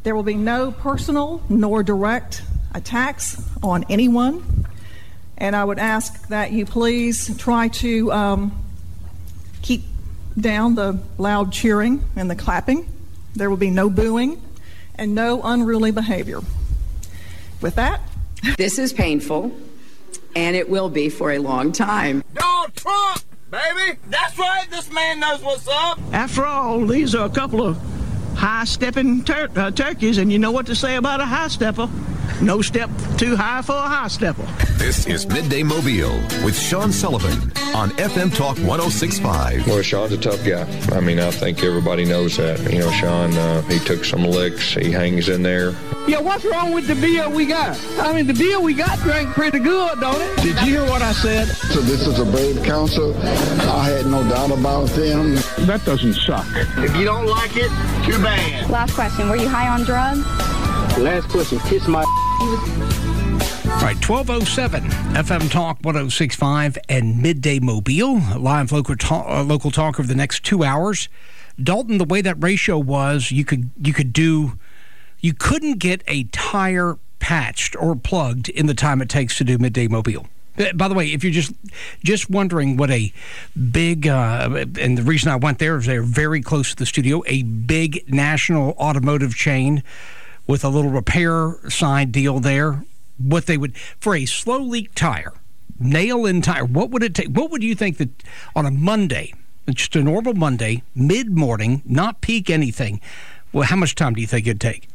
There will be no personal nor direct attacks on anyone. And I would ask that you please try to keep down the loud cheering and the clapping. There will be no booing and no unruly behavior. With that, this is painful, and it will be for a long time. Donald Trump, baby! That's right, this man knows what's up. After all, these are a couple of high-stepping turkeys, and you know what to say about a high-stepper. No step too high for a high-stepper. This is Midday Mobile with Sean Sullivan on FM Talk 106.5. Well, Sean's a tough guy. I mean, I think everybody knows that. You know, Sean, he took some licks. He hangs in there. Yeah, what's wrong with the beer we got? I mean, the beer we got drank pretty good, don't it? Did you hear what I said? So this is a brave council. I had no doubt about them. That doesn't suck. If you don't like it, too bad. Last question, were you high on drugs? Last question, kiss my... All right, 1207 FM Talk 106.5 and Midday Mobile, live local talk over the next 2 hours. Dalton, the way that ratio was, you couldn't get a tire patched or plugged in the time it takes to do Midday Mobile. By the way, if you're just wondering what a big, and the reason I went there is they're very close to the studio, a big national automotive chain with a little repair side deal there, what they would, for a slow leak tire, nail-in tire, what would it take? What would you think that on a Monday, just a normal Monday, mid-morning, not peak anything, well, how much time do you think it'd take?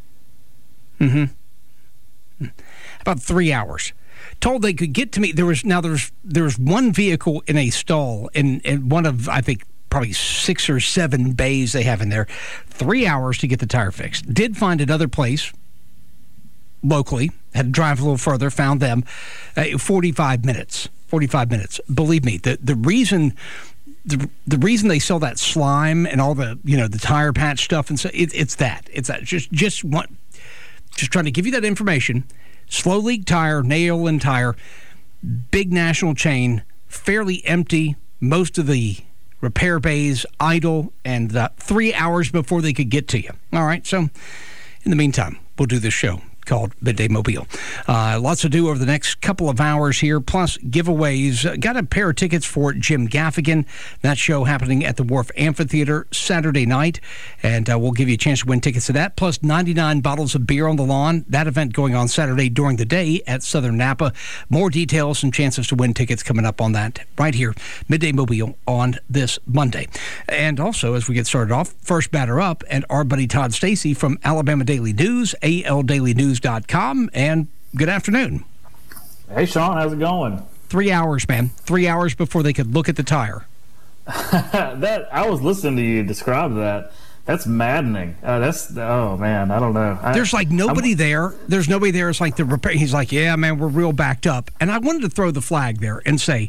About 3 hours. Told they could get to me. There was one vehicle in a stall in one of, I think, probably 6 or 7 bays they have in there. 3 hours to get the tire fixed. Did find another place locally. Had to drive a little further. Found them. 45 minutes. 45 minutes. Believe me, the reason they sell that slime and all the the tire patch stuff and so it's that. Just trying to give you that information. Slow leak tire, nail in tire, big national chain, fairly empty. Most of the repair bays idle, and 3 hours before they could get to you. All right, so in the meantime, we'll do this show called Midday Mobile. Lots to do over the next couple of hours here, plus giveaways. Got a pair of tickets for Jim Gaffigan. That show happening at the Wharf Amphitheater Saturday night, and we'll give you a chance to win tickets to that, plus 99 bottles of beer on the lawn. That event going on Saturday during the day at Southern Napa. More details and chances to win tickets coming up on that right here, Midday Mobile on this Monday. And also, as we get started off, first batter up, and our buddy Todd Stacy from Alabama Daily News, aldailynews.com. And good afternoon. Hey, Sean, how's it going? 3 hours, man. 3 hours before they could look at the tire. That I was listening to you describe that. That's maddening. Oh man, I don't know. There's like nobody there. There's nobody there. It's like the repair. He's like, yeah, man, we're real backed up. And I wanted to throw the flag there and say,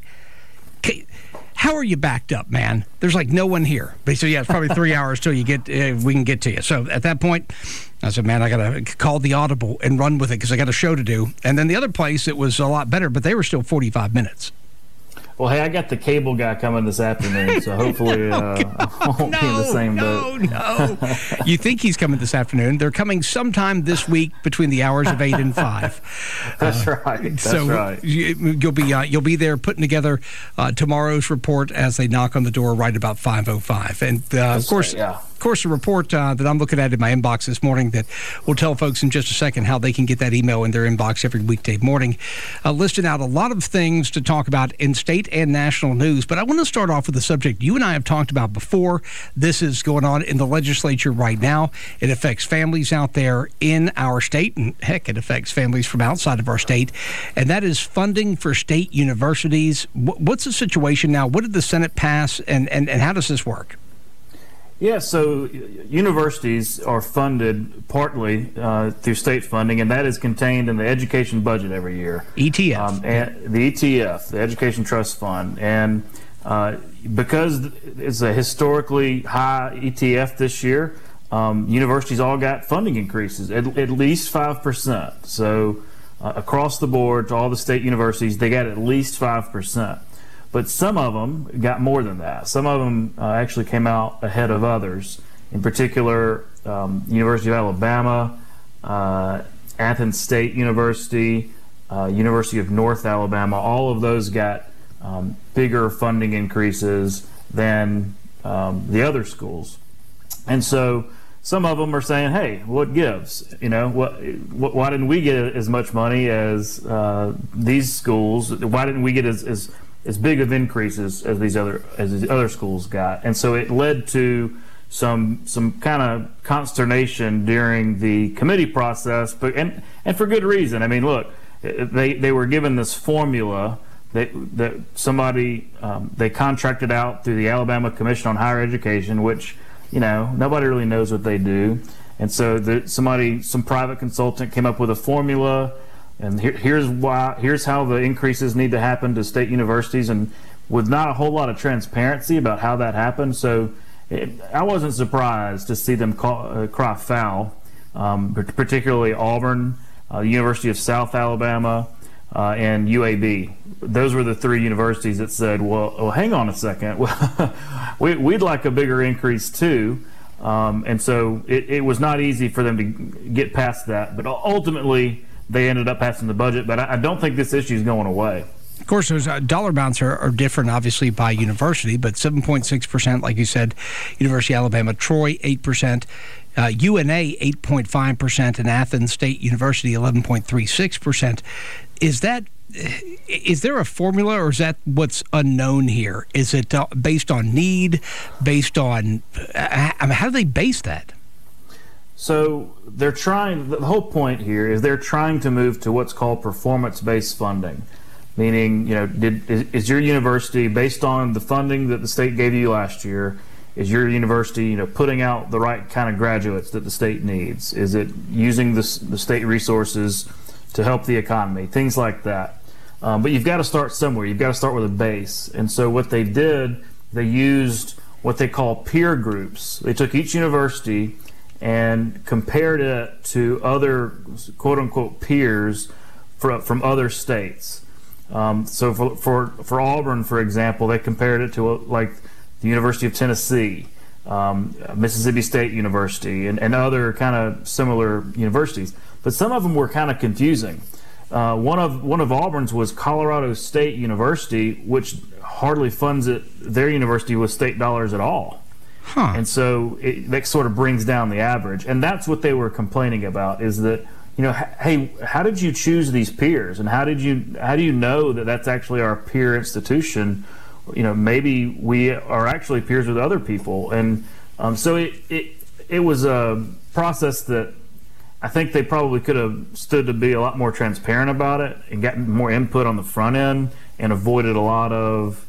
how are you backed up, man? There's like no one here. But so yeah, it's probably 3 hours till you get we can get to you. So at that point, I said, man, I got to call the audible and run with it because I got a show to do. And then the other place, it was a lot better, but they were still 45 minutes. Well, hey, I got the cable guy coming this afternoon, so hopefully I won't be in the same boat. No. You think he's coming this afternoon. They're coming sometime this week between the hours of 8 and 5. That's right. That's right. You'll be there putting together tomorrow's report as they knock on the door right about 5:05. And, of course... Yeah. Of course, a report that I'm looking at in my inbox this morning that will tell folks in just a second how they can get that email in their inbox every weekday morning, listing out a lot of things to talk about in state and national news. But I want to start off with a subject you and I have talked about before. This is going on in the legislature right now. It affects families out there in our state, and heck, it affects families from outside of our state, and that is funding for state universities. What's the situation now? What did the Senate pass, and how does this work? Yeah, so universities are funded partly through state funding, and that is contained in the education budget every year. ETF. And the ETF, the Education Trust Fund. And because it's a historically high ETF this year, universities all got funding increases, at least 5%. So across the board to all the state universities, they got at least 5%. But some of them got more than that. Some of them actually came out ahead of others. In particular, University of Alabama, Athens State University, University of North Alabama. All of those got bigger funding increases than the other schools. And so some of them are saying, hey, what gives? Why didn't we get as much money as these schools? Why didn't we get as big of increases as these other schools got? And so it led to some kind of consternation during the committee process, and for good reason. I mean, look, they were given this formula that somebody they contracted out through the Alabama Commission on Higher Education, which nobody really knows what they do. And so some private consultant came up with a formula, and here's how the increases need to happen to state universities, and with not a whole lot of transparency about how that happened. So I wasn't surprised to see them cry foul, particularly Auburn, University of South Alabama, and UAB. Those were the three universities that said, well, hang on a second. We'd like a bigger increase too. And so it was not easy for them to get past that. But ultimately, they ended up passing the budget. But I don't think this issue is going away. Of course, those dollar amounts are different, obviously, by university, but 7.6%, like you said, University of Alabama, Troy, 8%, UNA, 8.5%, and Athens State University, 11.36%. Is there a formula, or is that what's unknown here? Is it based on need, based on how do they base that? So they're trying. The whole point here is they're trying to move to what's called performance-based funding. Meaning, is your university, based on the funding that the state gave you last year, is your university, putting out the right kind of graduates that the state needs? Is it using the state resources to help the economy? Things like that. But you've got to start somewhere. You've got to start with a base. And so what they did, they used what they call peer groups. They took each university and compared it to other quote-unquote peers from other states. So for Auburn, for example, they compared it to like the University of Tennessee, Mississippi State University, and other kind of similar universities. But some of them were kind of confusing. One of Auburn's was Colorado State University, which hardly funds their university with state dollars at all. And so that sort of brings down the average. And that's what they were complaining about, is that, hey, how did you choose these peers, and how do you know that that's actually our peer institution? Maybe we are actually peers with other people, and so it was a process that I think they probably could have stood to be a lot more transparent about it and gotten more input on the front end and avoided a lot of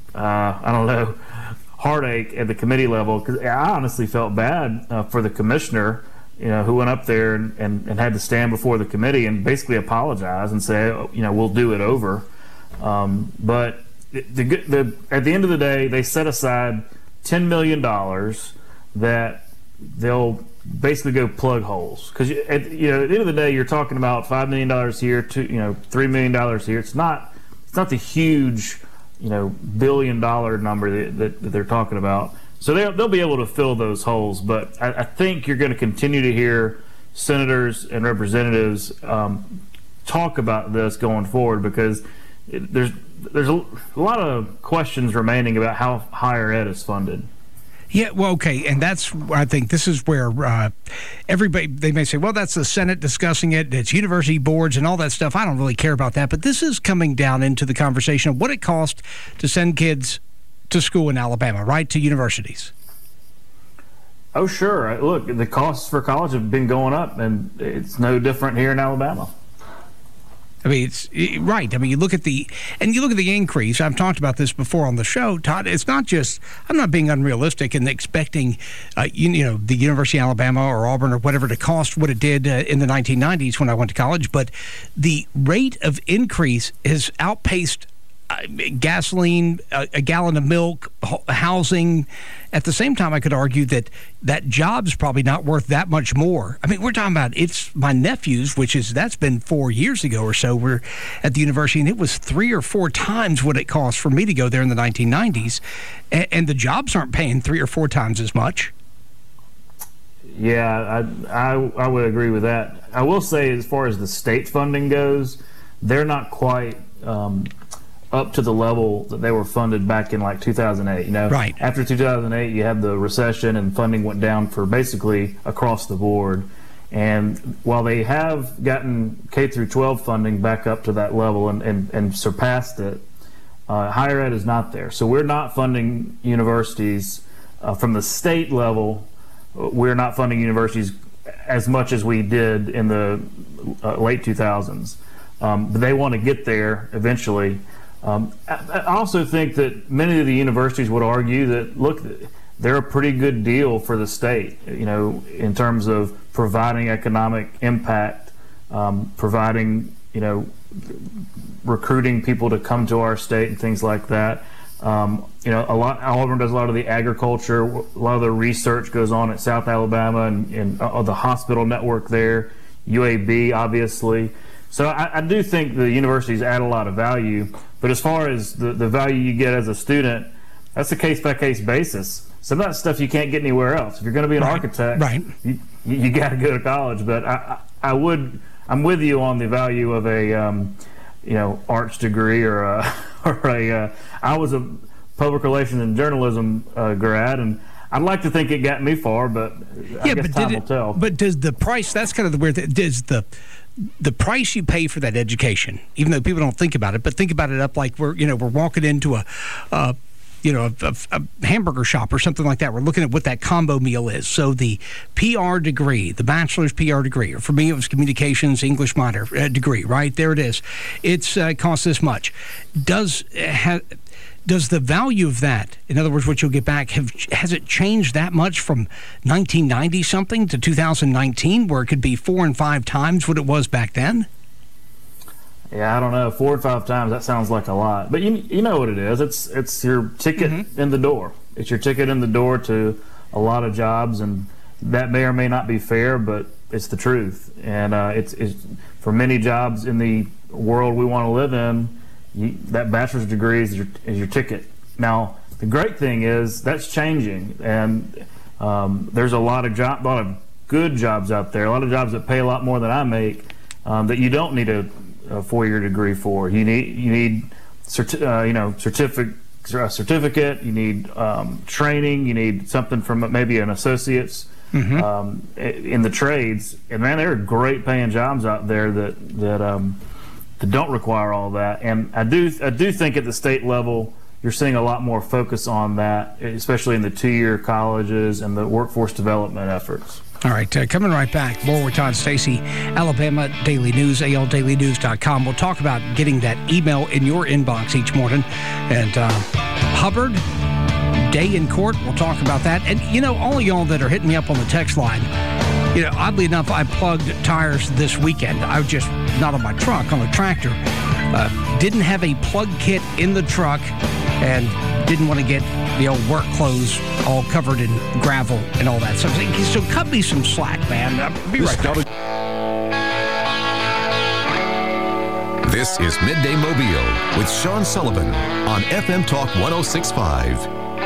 heartache at the committee level, because I honestly felt bad for the commissioner, who went up there and had to stand before the committee and basically apologize and say, we'll do it over. But at the end of the day, they set aside $10 million that they'll basically go plug holes. Because at the end of the day, you're talking about $5 million here, $3 million here. It's not the huge, $1 billion number that they're talking about. So they'll be able to fill those holes, but I think you're going to continue to hear senators and representatives talk about this going forward, because there's a lot of questions remaining about how higher ed is funded. Yeah, well, okay, and I think this is where everybody, they may say, well, that's the Senate discussing it, it's university boards and all that stuff. I don't really care about that, but this is coming down into the conversation of what it costs to send kids to school in Alabama, right, to universities. Oh, sure. Look, the costs for college have been going up, and it's no different here in Alabama. I mean, it's right. I mean, you look at the increase. I've talked about this before on the show, Todd. It's not just, I'm not being unrealistic in expecting, the University of Alabama or Auburn or whatever to cost what it did in the 1990s when I went to college, but the rate of increase has outpaced gasoline, a gallon of milk, housing. At the same time, I could argue that job's probably not worth that much more. I mean, we're talking about, it's my nephew's, that's been 4 years ago or so. We're at the university, and it was 3 or 4 times what it cost for me to go there in the 1990s, and the jobs aren't paying 3 or 4 times as much. Yeah, I would agree with that. I will say, as far as the state funding goes, they're not quite up to the level that they were funded back in like 2008. Right. After 2008, you had the recession and funding went down for basically across the board. And while they have gotten K through 12 funding back up to that level and surpassed it, higher ed is not there. So we're not funding universities from the state level. We're not funding universities as much as we did in the late 2000s. But they want to get there eventually. I also think that many of the universities would argue that, look, they're a pretty good deal for the state, in terms of providing economic impact, providing, recruiting people to come to our state and things like that. Auburn does a lot of the agriculture, a lot of the research goes on at South Alabama and the hospital network there, UAB, obviously. So I do think the universities add a lot of value, but as far as the value you get as a student, that's a case-by-case basis. Some of that stuff you can't get anywhere else. If you're going to be an architect, you got to go to college. But I'm with you on the value of a arts degree or I was a public relations and journalism grad, and I'd like to think it got me far, but I guess time will tell. But does the price? That's kind of the weird thing. Does the price you pay for that education, even though people don't think about it, but think about it up like we're walking into a hamburger shop or something like that. We're looking at what that combo meal is. So the PR degree, the bachelor's PR degree, or for me it was communications English minor degree, right? There it is. It's costs this much. Does the value of that, in other words, what you'll get back, has it changed that much from 1990 something to 2019, where it could be 4 and 5 times what it was back then? Yeah, I don't know. 4 or 5 times, that sounds like a lot. But you know what it is. It's your ticket in the door. It's your ticket in the door to a lot of jobs, and that may or may not be fair, but it's the truth. And it's for many jobs in the world we want to live in, that bachelor's degree is your ticket. Now, the great thing is that's changing, and there's a lot of good jobs out there, a lot of jobs that pay a lot more than I make, that you don't need a 4-year degree for. You need certificate. You need training. You need something from maybe an associate's in the trades. And man, there are great paying jobs out there that don't require all that. And I do think at the state level you're seeing a lot more focus on that, especially in the 2-year colleges and the workforce development efforts. All right, coming right back, more with Todd Stacy, Alabama Daily News, aldailynews.com. We'll talk about getting that email in your inbox each morning. And Hubbard, day in court, we'll talk about that. And, all of y'all that are hitting me up on the text line, oddly enough, I plugged tires this weekend. I was just not on my truck, on the tractor. Didn't have a plug kit in the truck and didn't want to get the old work clothes all covered in gravel and all that stuff. So cut me some slack, man. I'll be right back. This is Midday Mobile with Sean Sullivan on FM Talk 106.5.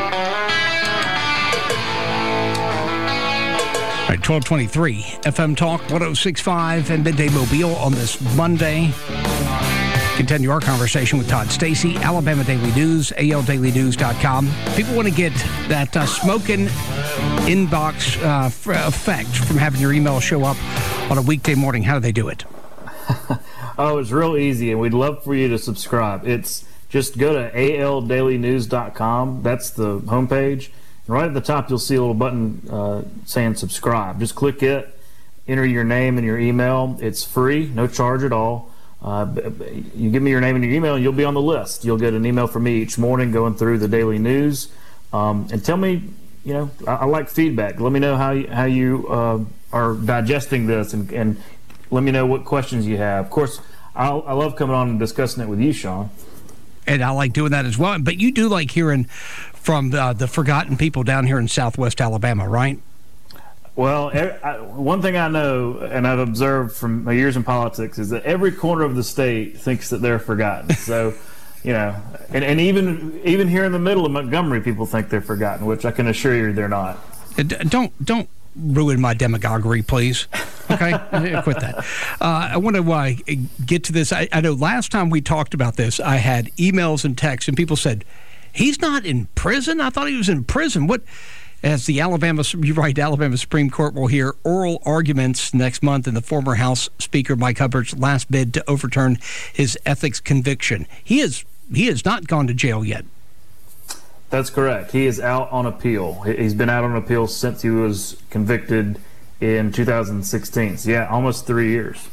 All right, 1223 FM Talk 106.5 and Midday Mobile on this Monday. Continue our conversation with Todd Stacy, Alabama Daily News, aldailynews.com. People want to get that smoking inbox effect from having your email show up on a weekday morning. How do they do it? Oh, it's real easy, and we'd love for you to subscribe. It's just go to aldailynews.com. That's the homepage. And right at the top, you'll see a little button saying subscribe. Just click it, enter your name and your email. It's free, no charge at all. You give me your name and your email, and you'll be on the list. You'll get an email from me each morning going through the daily news. And tell me, I like feedback. Let me know how you are digesting this, and let me know what questions you have. Of course, I love coming on and discussing it with you, Sean. And I like doing that as well. But you do like hearing from the forgotten people down here in Southwest Alabama, right? Well, one thing I know, and I've observed from my years in politics, is that every corner of the state thinks that they're forgotten. So, and even here in the middle of Montgomery, people think they're forgotten, which I can assure you they're not. Don't ruin my demagoguery, please. Okay, quit that. I want to get to this. I know last time we talked about this, I had emails and texts, and people said, he's not in prison? I thought he was in prison. What? As the Alabama Supreme Court will hear oral arguments next month in the former House Speaker Mike Hubbard's last bid to overturn his ethics conviction. He has not gone to jail yet. That's correct. He is out on appeal. He's been out on appeal since he was convicted in 2016. So yeah, almost 3 years.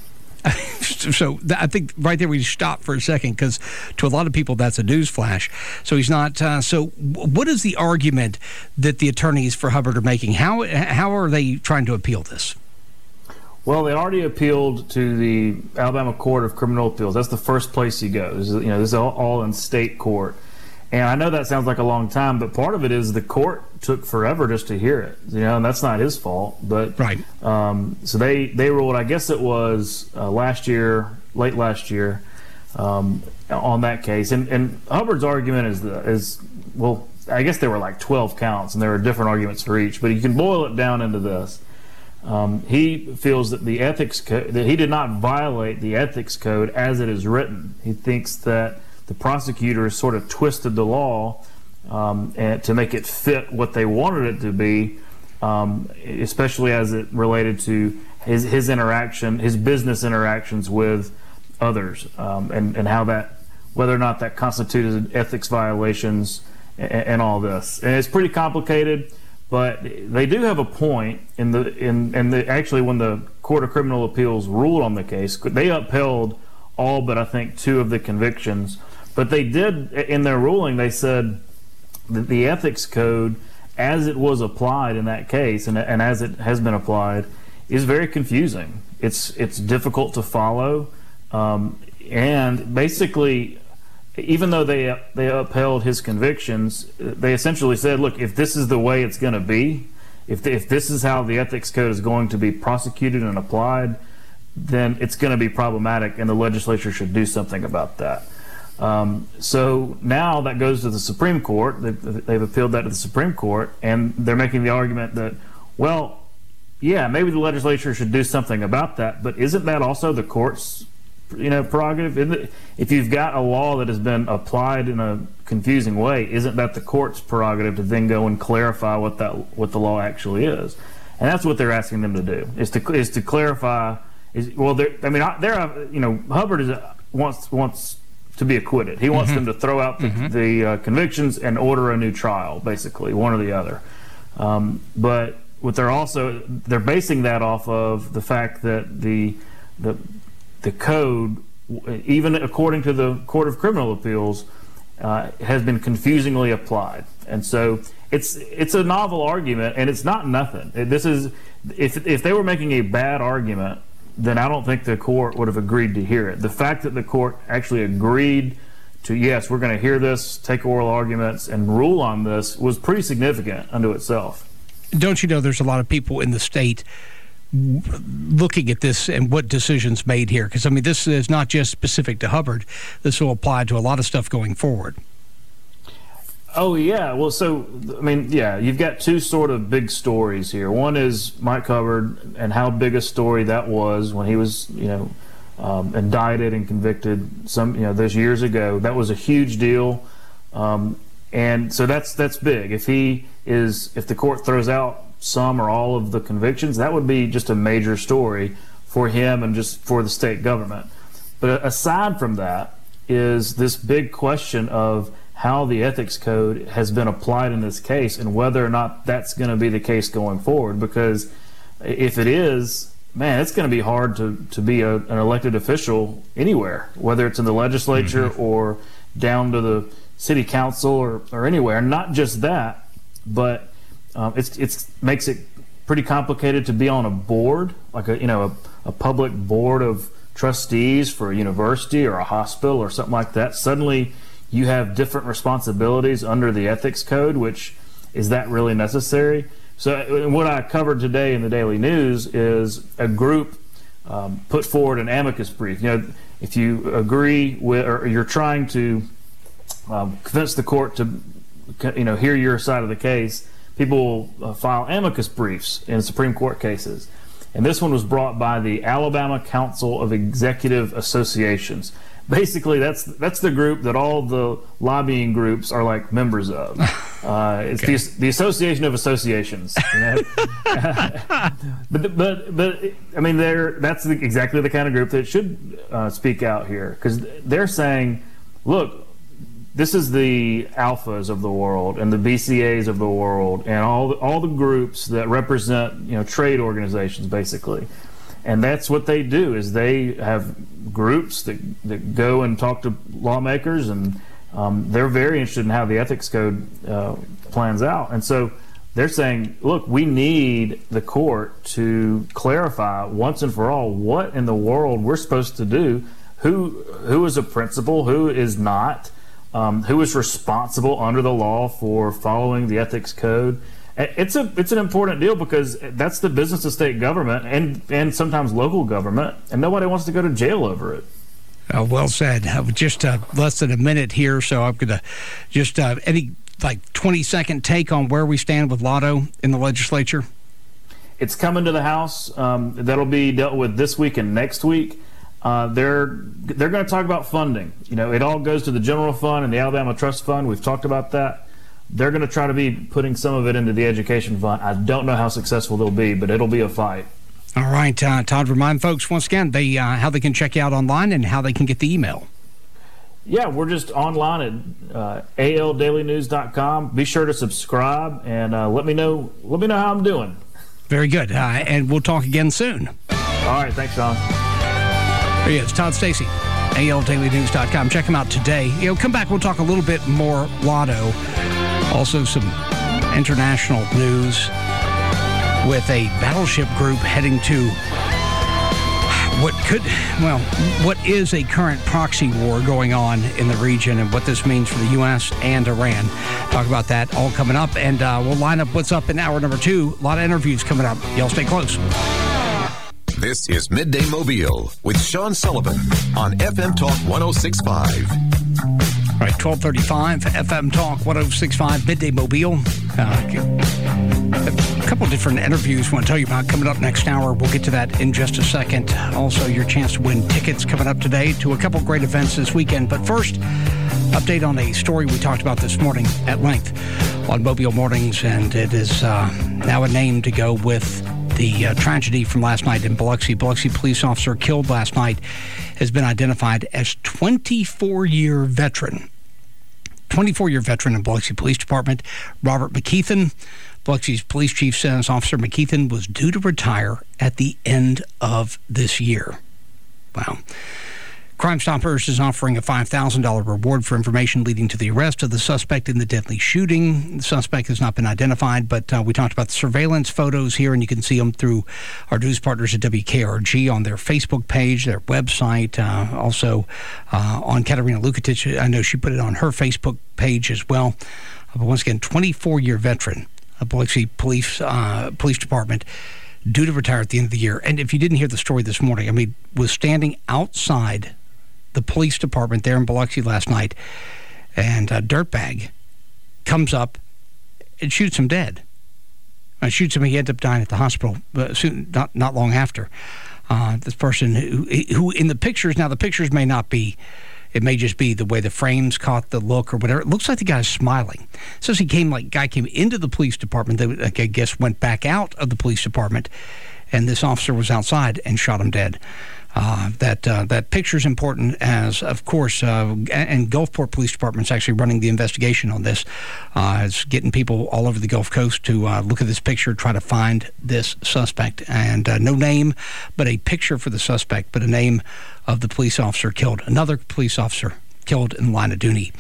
So I think right there we stop for a second, because to a lot of people that's a news flash. So he's not. So what is the argument that the attorneys for Hubbard are making? How are they trying to appeal this? Well, they already appealed to the Alabama Court of Criminal Appeals. That's the first place you go. This is all in state court. And I know that sounds like a long time, but part of it is the court took forever just to hear it, and that's not his fault. But right. So they ruled, I guess it was late last year, on that case. And Hubbard's argument is well, I guess there were like 12 counts, and there were different arguments for each. But you can boil it down into this: he feels that the ethics code, that he did not violate the ethics code as it is written. He thinks that the prosecutors sort of twisted the law and to make it fit what they wanted it to be, especially as it related to his business interactions with others, and how that, whether or not that constituted ethics violations and all this. And it's pretty complicated, but they do have a point actually when the Court of Criminal Appeals ruled on the case, they upheld all but I think 2 of the convictions. But they did, in their ruling, they said that the ethics code, as it was applied in that case, and as it has been applied, is very confusing. It's difficult to follow, and basically, even though they upheld his convictions, they essentially said, look, if this is the way it's going to be, if this is how the ethics code is going to be prosecuted and applied, then it's going to be problematic, and the legislature should do something about that. So now that goes to the Supreme Court. They've appealed that to the Supreme Court, and they're making the argument that, well, yeah, maybe the legislature should do something about that, but isn't that also the court's prerogative? If you've got a law that has been applied in a confusing way, isn't that the court's prerogative to then go and clarify what the law actually is? And that's what they're asking them to do, is to clarify. Hubbard wants to be acquitted. He wants them to throw out the convictions and order a new trial, basically, one or the other. But what they're basing that off of the fact that the code, even according to the Court of Criminal Appeals, has been confusingly applied. And so it's a novel argument, and it's not nothing. This is, if they were making a bad argument, then I don't think the court would have agreed to hear it. The fact that the court actually agreed to, yes, we're going to hear this, take oral arguments, and rule on this was pretty significant unto itself. Don't you know there's a lot of people in the state looking at this and what decisions made here? Because, this is not just specific to Hubbard. This will apply to a lot of stuff going forward. Oh, yeah. Well, you've got 2 sort of big stories here. One is Mike Hubbard and how big a story that was when he was, indicted and convicted those years ago. That was a huge deal. And so that's big. If the court throws out some or all of the convictions, that would be just a major story for him and just for the state government. But aside from that is this big question of how the ethics code has been applied in this case and whether or not that's going to be the case going forward. Because if it is, man, it's going to be hard to be an elected official anywhere, whether it's in the legislature or down to the city council or anywhere. Not just that, but it makes it pretty complicated to be on a board, like a public board of trustees for a university or a hospital or something like that. Suddenly you have different responsibilities under the ethics code, which is that really necessary? So what I covered today in the Daily News is a group put forward an amicus brief. If you agree with, or you're trying to convince the court to hear your side of the case, people file amicus briefs in Supreme Court cases. And this one was brought by the Alabama Council of Executive Associations. Basically, that's the group that all the lobbying groups are like members of. It's okay. the Association of Associations. You know? but I mean, that's exactly the kind of group that should speak out here, because they're saying, look, this is the alphas of the world and the BCAs of the world and all the groups that represent trade organizations, basically. And that's what they do, is they have groups that go and talk to lawmakers, and they're very interested in how the ethics code plans out. And so they're saying, look, we need the court to clarify once and for all what in the world we're supposed to do, who is a principal, who is not, who is responsible under the law for following the ethics code. It's an important deal, because that's the business of state government and sometimes local government, and nobody wants to go to jail over it. Well said. Just less than a minute here, so I'm going to just any 20-second take on where we stand with Lotto in the legislature. It's coming to the House. That'll be dealt with this week and next week. They're going to talk about funding. It all goes to the general fund and the Alabama Trust Fund. We've talked about that. They're going to try to be putting some of it into the education fund. I don't know how successful they'll be, but it'll be a fight. All right, Todd, remind folks once again how they can check you out online and how they can get the email. Yeah, we're just online at aldailynews.com. Be sure to subscribe and let me know how I'm doing. Very good, and we'll talk again soon. All right, thanks, Sean. There he is, Todd Stacy, aldailynews.com. Check him out today. Come back, we'll talk a little bit more Lotto. Also some international news with a battleship group heading to what is a current proxy war going on in the region, and what this means for the U.S. and Iran. Talk about that all coming up, and we'll line up what's up in hour number 2. A lot of interviews coming up. Y'all stay close. This is Midday Mobile with Sean Sullivan on FM Talk 106.5. All right, 1235 FM Talk 106.5 Midday Mobile. A couple of different interviews I want to tell you about coming up next hour. We'll get to that in just a second. Also, your chance to win tickets coming up today to a couple of great events this weekend. But first, update on a story we talked about this morning at length on Mobile Mornings, and it is now a name to go with the tragedy from last night in Biloxi. Biloxi police officer killed last night has been identified as 24-year veteran. 24-year veteran in Biloxi Police Department, Robert McKeithen. Biloxi's police chief says Officer McKeithen was due to retire at the end of this year. Wow. Crime Stoppers is offering a $5,000 reward for information leading to the arrest of the suspect in the deadly shooting. The suspect has not been identified, but we talked about the surveillance photos here, and you can see them through our news partners at WKRG on their Facebook page, their website, also on Katerina Lukatich. I know she put it on her Facebook page as well. But once again, 24-year veteran of Biloxi Police Department, due to retire at the end of the year. And if you didn't hear the story this morning, was standing outside the police department there in Biloxi last night, and a dirtbag comes up and shoots him dead. Shoots him, he ended up dying at the hospital soon, not long after. This person who in the pictures, now the pictures may not be, it may just be the way the frames caught the look or whatever. It looks like the guy's smiling. It says guy came into the police department, I guess went back out of the police department, and this officer was outside and shot him dead. That picture is important, as of course, and Gulfport Police Department is actually running the investigation on this. It's getting people all over the Gulf Coast to look at this picture, try to find this suspect, and no name, but a picture for the suspect, but a name of the police officer killed. Another police officer killed in the line of duty.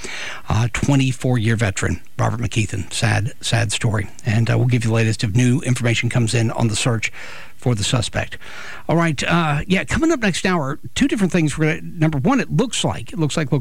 24-year veteran, Robert McKeithen. Sad story. And we'll give you the latest if new information comes in on the search for the suspect. All right, coming up next hour, two different things. We're gonna, number one, it looks like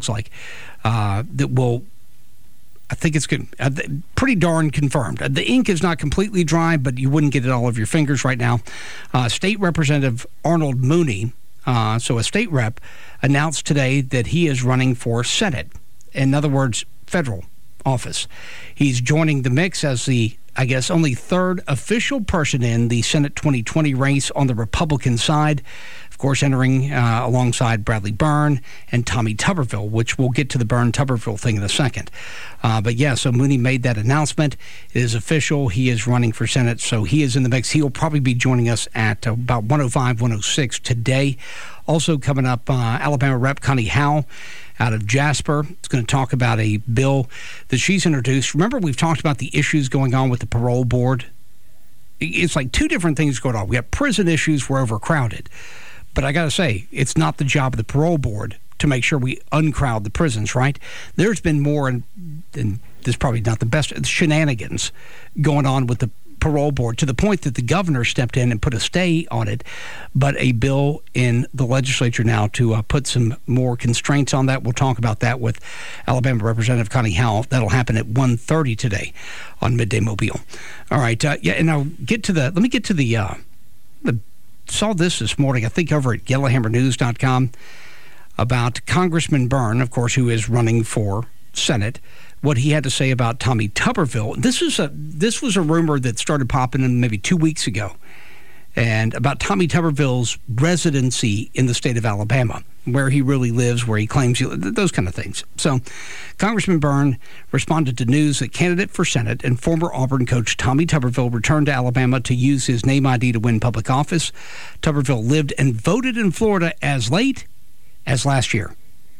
that will, I think it's good, pretty darn confirmed. The ink is not completely dry, but you wouldn't get it all over your fingers right now. State Representative Arnold Mooney, so a state rep, announced today that he is running for Senate. In other words, federal office. He's joining the mix as the I guess, only third official person in the Senate 2020 race on the Republican side. Of course, entering alongside Bradley Byrne and Tommy Tuberville, which we'll get to the Byrne-Tuberville thing in a second. But yeah, so Mooney made that announcement. It is official. He is running for Senate, so he is in the mix. He'll probably be joining us at about 105, 106 today. Also coming up, Alabama Rep. Connie Howell out of Jasper. It's going to talk about a bill that she's introduced. Remember, we've talked about the issues going on with the parole board. It's like two different things going on. We have prison issues. We're overcrowded. But I got to say, it's not the job of the parole board to make sure we uncrowd the prisons, right? There's been more, and this is probably not the best, shenanigans going on with the parole board to the point that the governor stepped in and put a stay on it. But a bill in the legislature now to put some more constraints on that. We'll talk about that with Alabama Representative Connie Howell. That'll happen at 1:30 today on Midday Mobile. All right, and I'll get to let me get to the saw this morning, I think over at YellowhammerNews.com, about Congressman Byrne, of course, who is running for Senate, what he had to say about Tommy Tuberville. This was a rumor that started popping in maybe 2 weeks ago, and about Tommy Tuberville's residency in the state of Alabama, where he really lives, where he claims those kind of things. So Congressman Byrne responded to news that candidate for Senate and former Auburn coach Tommy Tuberville returned to Alabama to use his name ID to win public office. Tuberville lived and voted in Florida as late as last year.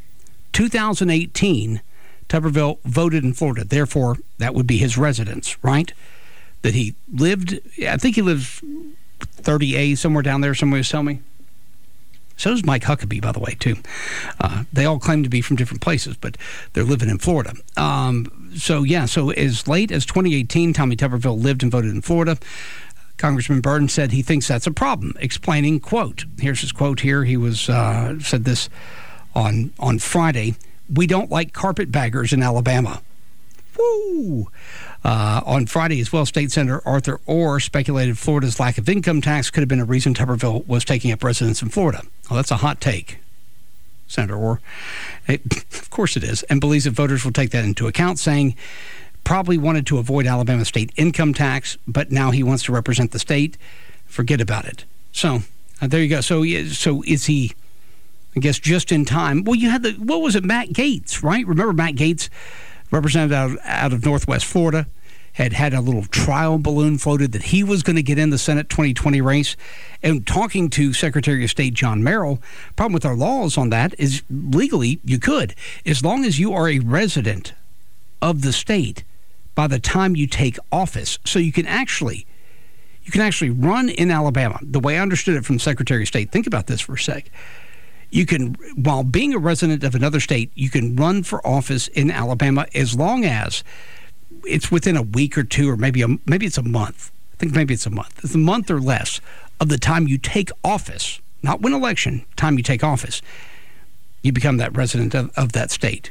2018, Tuberville voted in Florida. Therefore, that would be his residence, right? That he lived, I think he lives 30A, somewhere down there, somebody was telling me. So does Mike Huckabee, by the way, too. They all claim to be from different places, but they're living in Florida. So as late as 2018, Tommy Tuberville lived and voted in Florida. Congressman Byrne said he thinks that's a problem, explaining, quote, here's his quote here. He was said this on Friday. "We don't like carpetbaggers in Alabama." Woo! On Friday as well, State Senator Arthur Orr speculated Florida's lack of income tax could have been a reason Tuberville was taking up residence in Florida. Well, that's a hot take, Senator Orr. Of course it is, and believes that voters will take that into account, saying probably wanted to avoid Alabama state income tax, but now he wants to represent the state. Forget about it. So there you go. So is he, I guess, just in time? Well, you had what was it, Matt Gaetz, right? Remember Matt Gaetz, representative out of Northwest Florida, had a little trial balloon floated that he was going to get in the Senate 2020 race. And talking to Secretary of State John Merrill, problem with our laws on that is legally you could, as long as you are a resident of the state by the time you take office. So you can actually run in Alabama. The way I understood it from Secretary of State, think about this for a sec. You can, while being a resident of another state, you can run for office in Alabama as long as it's within a week or two, or maybe it's a month. I think maybe it's a month. It's a month or less of the time you take office, not win election, time you take office, you become that resident of that state.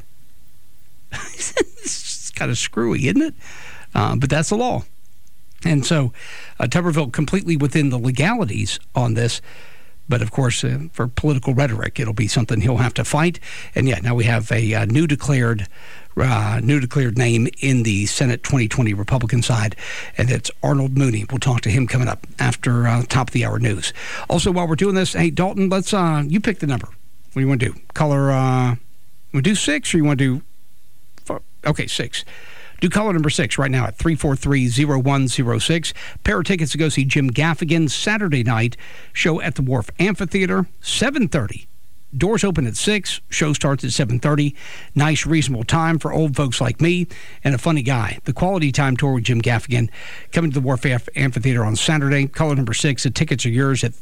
It's kind of screwy, isn't it? But that's the law. And so Tuberville completely within the legalities on this. But, of course, for political rhetoric, it'll be something he'll have to fight. And, yeah, now we have a new declared name in the Senate 2020 Republican side, and it's Arnold Mooney. We'll talk to him coming up after top of the hour news. Also, while we're doing this, hey, Dalton, let's you pick the number. What do you want to do? Caller, you want to do 6 or you want to do 4? Okay, 6. Do caller number 6 right now at 343-0106. Pair of tickets to go see Jim Gaffigan Saturday night. Show at the Wharf Amphitheater, 7:30. Doors open at 6. Show starts at 7:30. Nice, reasonable time for old folks like me and a funny guy. The Quality Time Tour with Jim Gaffigan coming to the Wharf Amphitheater on Saturday. Caller number 6. The tickets are yours at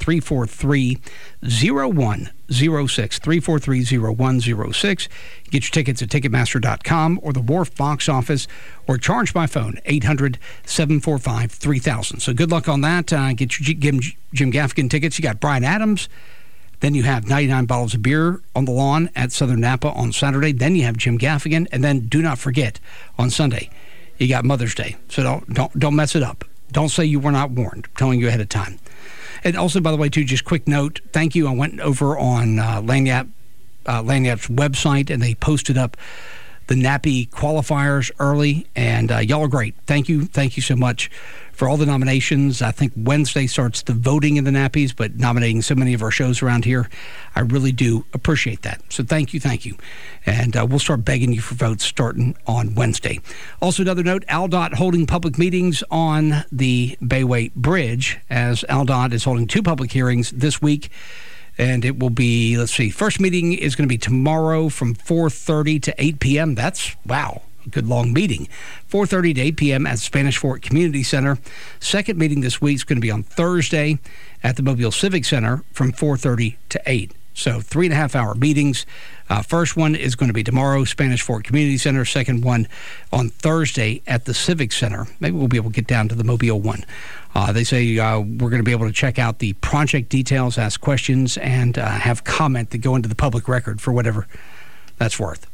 343-0106. 343-0106. Get your tickets at Ticketmaster.com or the Wharf box office, or charge by phone 800-745-3000. So good luck on that. Get your Jim Gaffigan tickets. You got Bryan Adams. Then you have 99 bottles of beer on the lawn at Southern Napa on Saturday. Then you have Jim Gaffigan. And then do not forget, on Sunday, you got Mother's Day. So don't mess it up. Don't say you were not warned. I'm telling you ahead of time. And also, by the way, too, just quick note, thank you. I went over on Lagniapp's website, and they posted up the NAPI qualifiers early, and y'all are great. Thank you so much for all the nominations. I think Wednesday starts the voting in the NAPIs, but nominating so many of our shows around here, I really do appreciate that. So thank you. And we'll start begging you for votes starting on Wednesday. Also, another note, ALDOT holding public meetings on the Bayway Bridge, as ALDOT is holding 2 public hearings this week. And it will be, first meeting is going to be tomorrow from 4:30 to 8 p.m. That's, wow, a good long meeting. 4:30 to 8 p.m. at Spanish Fort Community Center. Second meeting this week is going to be on Thursday at the Mobile Civic Center from 4:30 to 8. So 3.5-hour meetings. First one is going to be tomorrow, Spanish Fort Community Center. Second one on Thursday at the Civic Center. Maybe we'll be able to get down to the Mobile one. They say we're going to be able to check out the project details, ask questions, and have comment that go into the public record for whatever that's worth.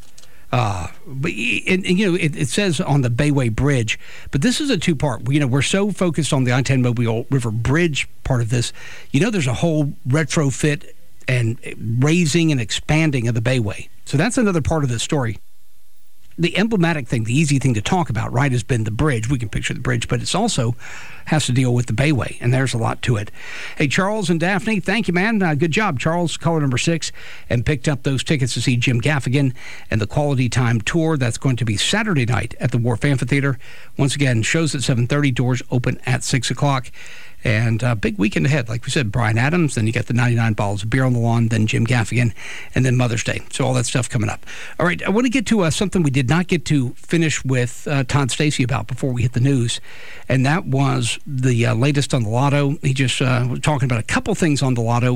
It says on the Bayway Bridge, but this is a 2-part. We're so focused on the I-10 Mobile River Bridge part of this. There's a whole retrofit and raising and expanding of the Bayway. So that's another part of this story. The emblematic thing, the easy thing to talk about, right, has been the bridge. We can picture the bridge, but it's also has to deal with the Bayway, and there's a lot to it. Hey, Charles and Daphne, thank you, man. Good job. Charles, caller number 6, and picked up those tickets to see Jim Gaffigan and the Quality Time Tour. That's going to be Saturday night at the Wharf Amphitheater. Once again, shows at 7:30, doors open at 6 o'clock. And big weekend ahead. Like we said, Bryan Adams, then you got the 99 bottles of beer on the lawn, then Jim Gaffigan, and then Mother's Day. So all that stuff coming up. All right, I want to get to something we did not get to finish with Todd Stacey about before we hit the news, and that was the latest on the lotto. He just was talking about a couple things on the lotto.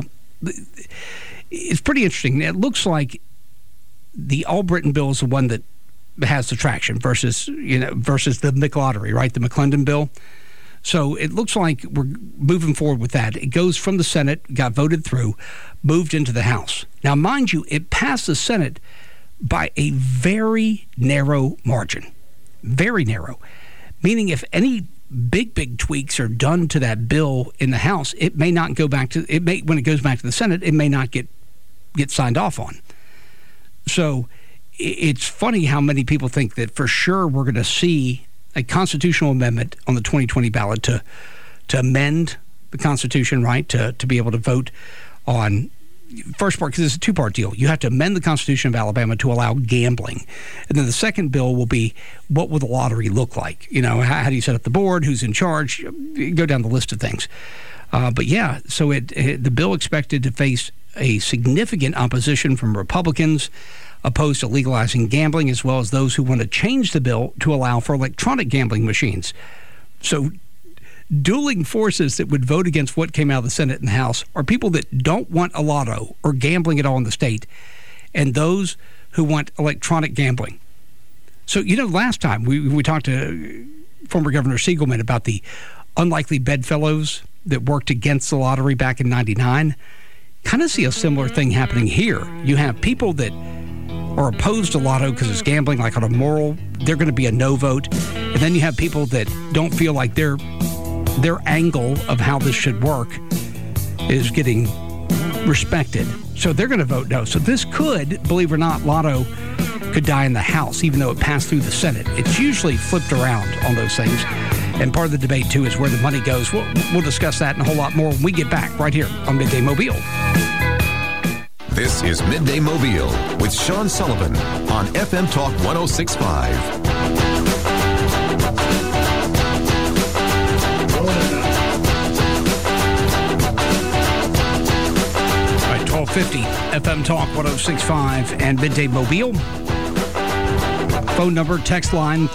It's pretty interesting. It looks like the All-Britain bill is the one that has the traction versus the McLottery, right? The McClendon bill. So it looks like we're moving forward with that. It goes from the Senate, got voted through, moved into the House. Now, mind you, it passed the Senate by a very narrow margin. Very narrow. Meaning if any big tweaks are done to that bill in the House, it may not go back to, when it goes back to the Senate, it may not get signed off on. So it's funny how many people think that for sure we're going to see a constitutional amendment on the 2020 ballot to amend the Constitution, right, to be able to vote on first part, because it's a 2-part deal. You have to amend the Constitution of Alabama to allow gambling. And then the second bill will be, what will the lottery look like? How do you set up the board? Who's in charge? You go down the list of things. But yeah, so the bill expected to face a significant opposition from Republicans opposed to legalizing gambling, as well as those who want to change the bill to allow for electronic gambling machines. So dueling forces that would vote against what came out of the Senate and the House are people that don't want a lotto or gambling at all in the state, and those who want electronic gambling. So, last time we talked to former Governor Siegelman about the unlikely bedfellows that worked against the lottery back in '99. Kind of see a similar thing happening here. You have people that are opposed to lotto because it's gambling, like on a moral, they're going to be a no vote. And then you have people that don't feel like their angle of how this should work is getting respected. So they're going to vote no. So this could, believe it or not, lotto could die in the House, even though it passed through the Senate. It's usually flipped around on those things. And part of the debate, too, is where the money goes. We'll discuss that and a whole lot more when we get back right here on Midday Mobile. This is Midday Mobile with Sean Sullivan on FM Talk 106.5. 1250 FM Talk 106.5 and Midday Mobile. Phone number, text line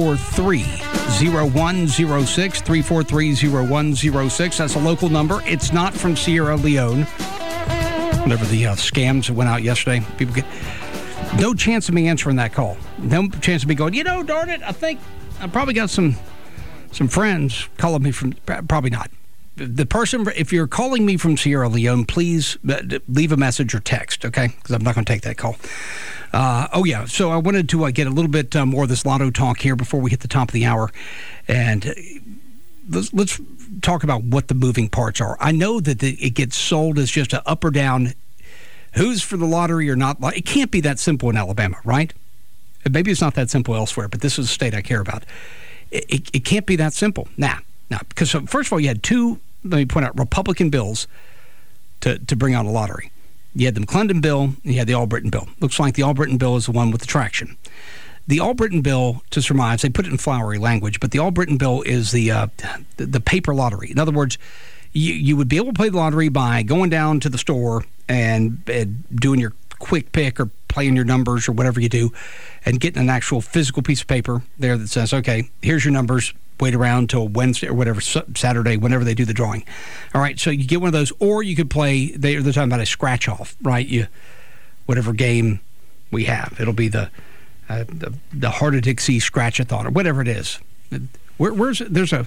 343-0106, 343-0106. That's a local number. It's not from Sierra Leone. Whatever the scams that went out yesterday. People get no chance of me answering that call. No chance of me going, darn it, I think I probably got some friends calling me from, probably not. The person, if you're calling me from Sierra Leone, please leave a message or text, okay? Because I'm not going to take that call. So I wanted to get a little bit more of this lotto talk here before we hit the top of the hour. And let's talk about what the moving parts are. I know that it gets sold as just an up or down, who's for the lottery or not. It can't be that simple in Alabama, right? Maybe it's not that simple elsewhere, but this is a state I care about. It can't be that simple. Now, because first of all, you had two, let me point out, Republican bills to bring on a lottery. You had the McClendon bill, and you had the Albritton bill. Looks like the Albritton bill is the one with the traction. The Albritton bill, to surmise, they put it in flowery language, but the Albritton bill is the paper lottery. In other words, you would be able to play the lottery by going down to the store and doing your quick pick or playing your numbers or whatever you do and getting an actual physical piece of paper there that says, okay, here's your numbers. Wait around till Wednesday or whatever, Saturday, whenever they do the drawing. All right, so you get one of those, or you could play, they're talking about a scratch-off, right? Whatever game we have. It'll be the Heart of Dixie Scratch-a-thon or whatever it is. There's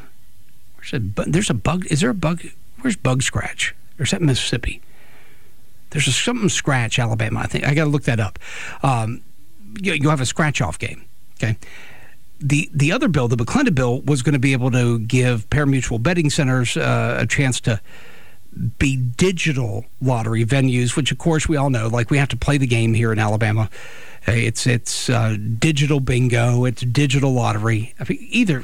a bug. Is there a bug? Where's Bug Scratch? Or is that Mississippi? There's something Scratch, Alabama, I think. I got to look that up. You'll have a scratch-off game, okay? The other bill, the McClendon bill, was going to be able to give parimutuel betting centers a chance to be digital lottery venues, which, of course, we all know. Like, we have to play the game here in Alabama. It's digital bingo. It's digital lottery. I mean,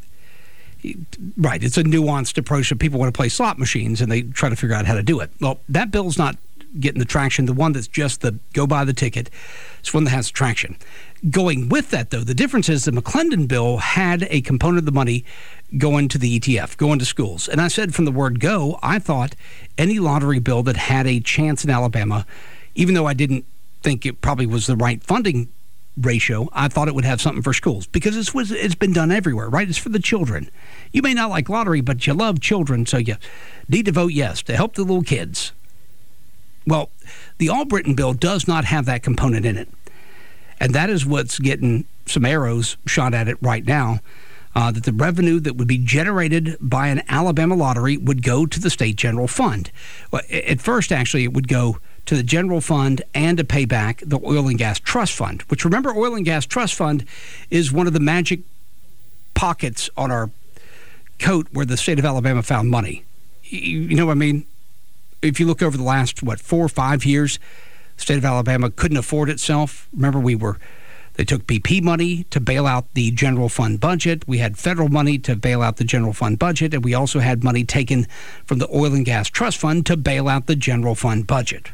right, it's a nuanced approach. So people want to play slot machines, and they try to figure out how to do it. Well, that bill's not getting the traction. The one that's just the go buy the ticket is one that has traction. Going with that, though, the difference is the McClendon bill had a component of the money going to the ETF, going to schools. And I said from the word go, I thought any lottery bill that had a chance in Alabama, even though I didn't think it probably was the right funding ratio, I thought it would have something for schools because it's been done everywhere, right? It's for the children. You may not like lottery, but you love children, so you need to vote yes to help the little kids. Well, the Albritton bill does not have that component in it. And that is what's getting some arrows shot at it right now, that the revenue that would be generated by an Alabama lottery would go to the state general fund. Well, at first, actually, it would go to the general fund and to pay back the oil and gas trust fund, which, remember, oil and gas trust fund is one of the magic pockets on our coat where the state of Alabama found money. You know what I mean? If you look over the last, 4 or 5 years, the state of Alabama couldn't afford itself. Remember, they took BP money to bail out the general fund budget. We had federal money to bail out the general fund budget. And we also had money taken from the oil and gas trust fund to bail out the general fund budget.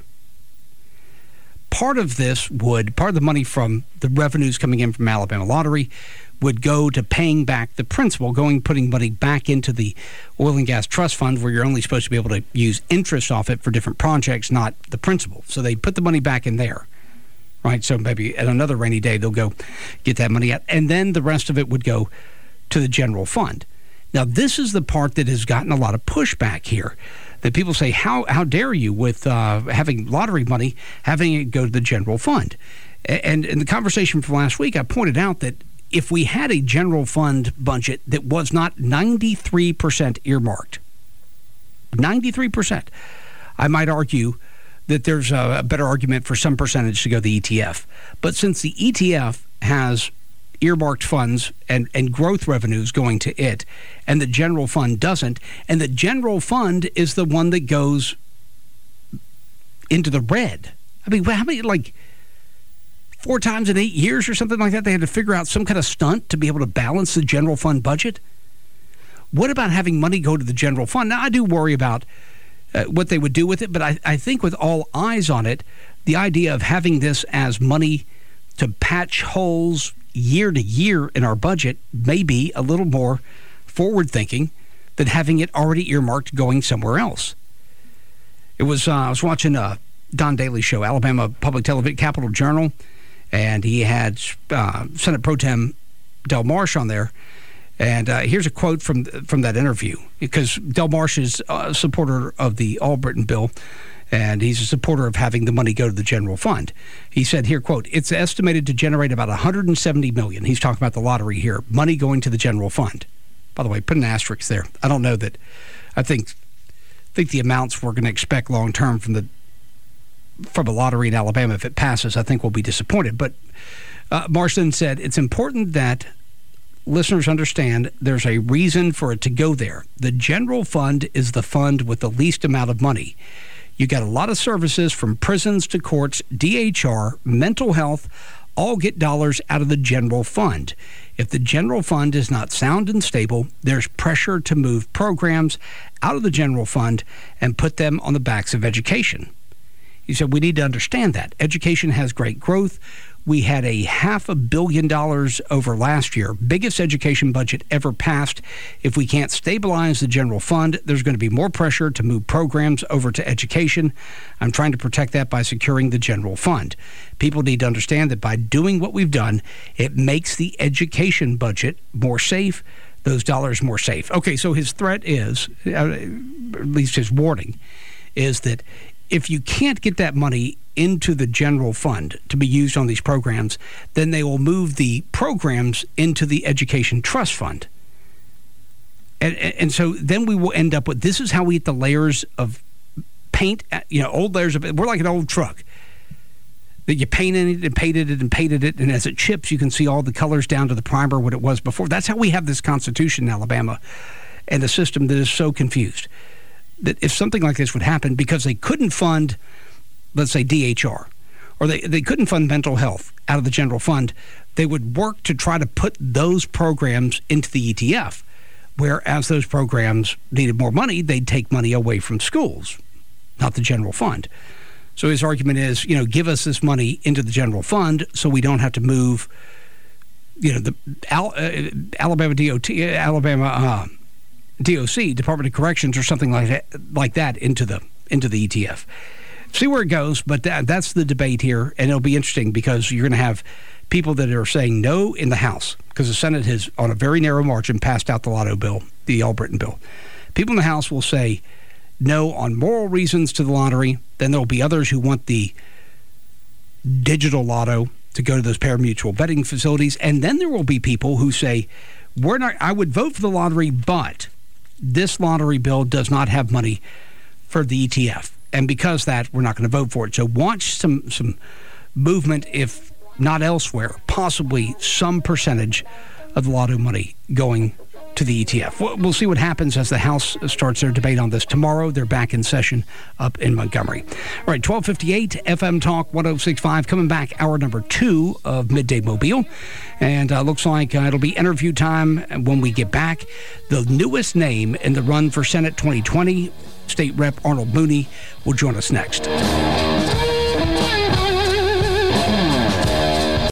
Part of the money from the revenues coming in from Alabama Lottery would go to paying back the principal, putting money back into the oil and gas trust fund where you're only supposed to be able to use interest off it for different projects, not the principal. So they put the money back in there, right? So maybe at another rainy day, they'll go get that money out. And then the rest of it would go to the general fund. Now, this is the part that has gotten a lot of pushback here. That people say, how dare you with having lottery money, having it go to the general fund? And in the conversation from last week, I pointed out that if we had a general fund budget that was not 93% earmarked, 93%, I might argue that there's a better argument for some percentage to go to the ETF. But since the ETF has earmarked funds and growth revenues going to it, and the general fund doesn't, and the general fund is the one that goes into the red. I mean, how many, 4 times in 8 years or something like that, they had to figure out some kind of stunt to be able to balance the general fund budget? What about having money go to the general fund? Now, I do worry about what they would do with it, but I think with all eyes on it, the idea of having this as money to patch holes year to year in our budget may be a little more forward-thinking than having it already earmarked going somewhere else. It was I was watching Don Daly show, Alabama Public Television, Capitol Journal, and he had Senate Pro Tem Del Marsh on there. And here's a quote from that interview, because Del Marsh is a supporter of the Albritton bill, and he's a supporter of having the money go to the general fund. He said here, quote, "It's estimated to generate about $170 million." He's talking about the lottery here, money going to the general fund. By the way, put an asterisk there. I don't know that. I think the amounts we're going to expect long term from a lottery in Alabama, if it passes, I think we'll be disappointed. But Marston said it's important that listeners understand there's a reason for it to go there. The general fund is the fund with the least amount of money. You got a lot of services from prisons to courts, DHR, mental health, all get dollars out of the general fund. If the general fund is not sound and stable, there's pressure to move programs out of the general fund and put them on the backs of education. He said we need to understand that. Education has great growth. We had a $500 million over last year, biggest education budget ever passed. If we can't stabilize the general fund, there's going to be more pressure to move programs over to education. I'm trying to protect that by securing the general fund. People need to understand that by doing what we've done, it makes the education budget more safe, those dollars more safe. Okay, so his threat is, at least his warning, is that if you can't get that money into the general fund to be used on these programs, then they will move the programs into the education trust fund. And so then we will end up with, this is how we get the layers of paint, old layers of, we're like an old truck that you painted it and painted it and painted it, and as it chips, you can see all the colors down to the primer, what it was before. That's how we have this Constitution in Alabama and the system that is so confused. That if something like this would happen because they couldn't fund, let's say, DHR, or they couldn't fund mental health out of the general fund, they would work to try to put those programs into the ETF. Whereas those programs needed more money, they'd take money away from schools, not the general fund. So his argument is, give us this money into the general fund so we don't have to move, the Alabama DOC, Department of Corrections, or something like that into the ETF. See where it goes, but that's the debate here, and it'll be interesting because you're going to have people that are saying no in the House because the Senate has, on a very narrow margin, passed out the lotto bill, the Albritton bill. People in the House will say no on moral reasons to the lottery. Then there'll be others who want the digital lotto to go to those pari-mutuel betting facilities, and then there will be people who say, I would vote for the lottery, but this lottery bill does not have money for the ETF. And because of that, we're not going to vote for it. So watch some movement, if not elsewhere, possibly some percentage of the lotto money going to the ETF. We'll see what happens as the House starts their debate on this tomorrow. They're back in session up in Montgomery. All right, 1258 FM Talk 106.5. Coming back, hour number 2 of Midday Mobile. And looks like it'll be interview time when we get back. The newest name in the run for Senate 2020, State Rep Arnold Mooney, will join us next.